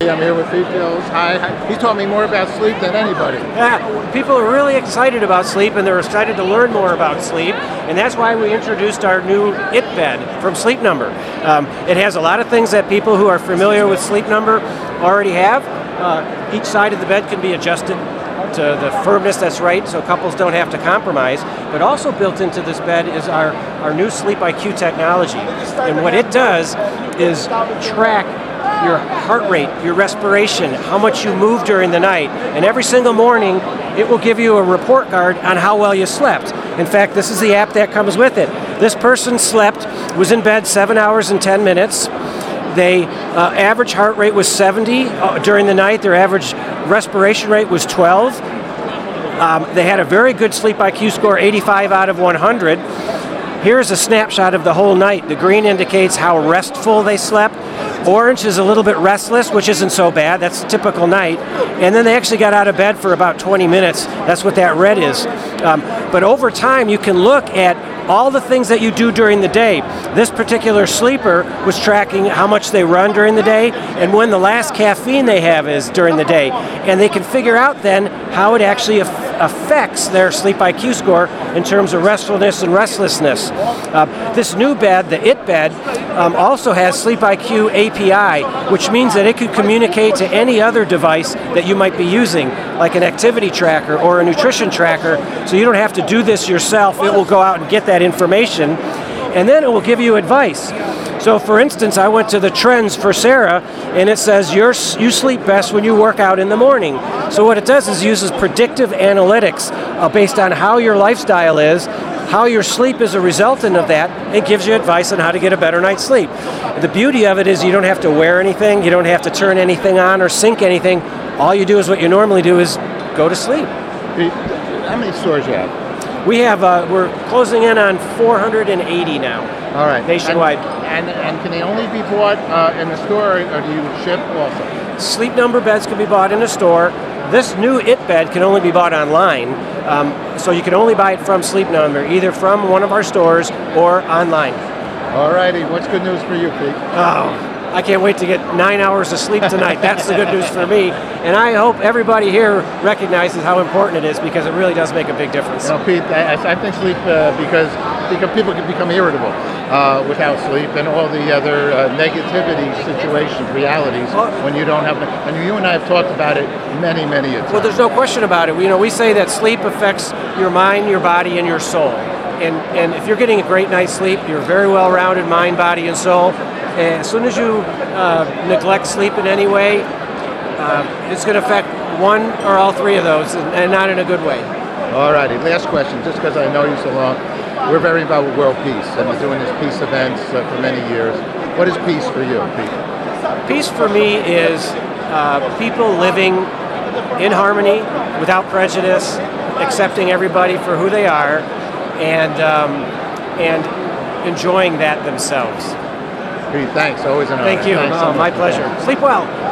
I'm here with Pete Dills. Hi. He taught me more about sleep than anybody. Yeah, people are really excited about sleep, and they're excited to learn more about sleep, and that's why we introduced our new IT Bed from Sleep Number. It has a lot of things that people who are familiar with Sleep Number already have. Each side of the bed can be adjusted to the firmness that's right, so couples don't have to compromise. But also built into this bed is our new Sleep IQ technology. And what it does is track your heart rate, your respiration, how much you move during the night. And every single morning, it will give you a report card on how well you slept. In fact, this is the app that comes with it. This person was in bed 7 hours and 10 minutes. They average heart rate was 70 during the night. Their average respiration rate was 12. They had a very good Sleep IQ score, 85 out of 100. Here's a snapshot of the whole night. The green indicates how restful they slept. Orange is a little bit restless, which isn't so bad. That's a typical night. And then they actually got out of bed for about 20 minutes. That's what that red is. But over time, you can look at all the things that you do during the day. This particular sleeper was tracking how much they run during the day and when the last caffeine they have is during the day. And they can figure out then how it actually affects their Sleep IQ score in terms of restfulness and restlessness. This new bed, the IT Bed, also has Sleep IQ API, which means that it could communicate to any other device that you might be using, like an activity tracker or a nutrition tracker, so you don't have to do this yourself. It will go out and get that information, and then it will give you advice. So for instance, I went to the trends for Sarah, and it says you sleep best when you work out in the morning. So what it does is uses predictive analytics based on how your lifestyle is, how your sleep is a resultant of that. It gives you advice on how to get a better night's sleep. The beauty of it is you don't have to wear anything, you don't have to turn anything on or sync anything. All you do is what you normally do is go to sleep. How many stores you have? We have, we're closing in on 480 now. All right. Nationwide. And can they only be bought in the store, or do you ship also? Sleep Number beds can be bought in a store. This new IT Bed can only be bought online. So you can only buy it from Sleep Number, either from one of our stores or online. All righty. What's good news for you, Pete? Oh, I can't wait to get 9 hours of sleep tonight. That's the good news for me. And I hope everybody here recognizes how important it is, because it really does make a big difference. You know, Pete, I think sleep, because people can become irritable without sleep, and all the other negativity situations, realities, when you don't have them. And you and I have talked about it many, many times. Well, there's no question about it. You know, we say that sleep affects your mind, your body, and your soul. And if you're getting a great night's sleep, you're very well-rounded mind, body, and soul. And as soon as you neglect sleep in any way, it's going to affect one or all three of those, and not in a good way. All righty. Last question, just because I know you so long. We're very about world peace, and we're doing these peace events for many years. What is peace for you, Pete? Peace for me is people living in harmony, without prejudice, accepting everybody for who they are, and enjoying that themselves. Pete, thanks. Always an honor. Thank you. Thanks so much. My pleasure. Sleep well.